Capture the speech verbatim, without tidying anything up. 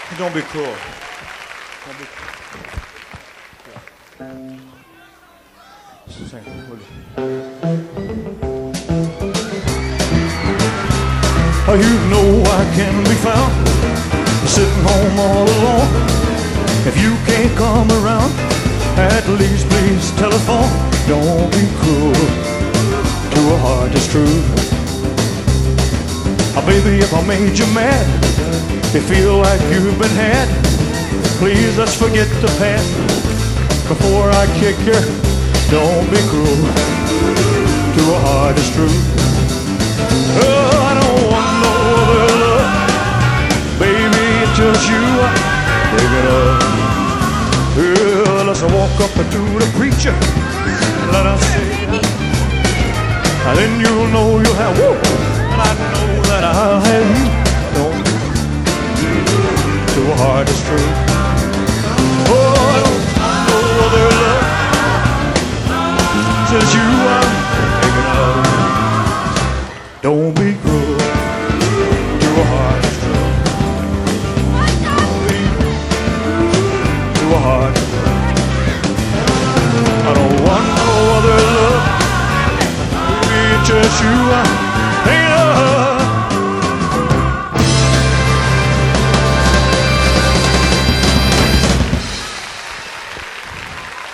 Don't be cruel. Don't be cruel. Sing, will you? Oh, you know I can be found sitting home all alone. If you can't come around, at least please telephone. Don't be cruel to a heart that's true. Oh, baby, if I made you mad, you feel like you've been had, please let's forget the past before I kick you. Don't be cruel to a heart that's true. Oh, I don't want no other love, baby, it's just you. Take it up. Well, let's walk up to the preacher, let us say, and then you'll know you'll have, woo, and I know that I'll have you. Don't to a heart that's true.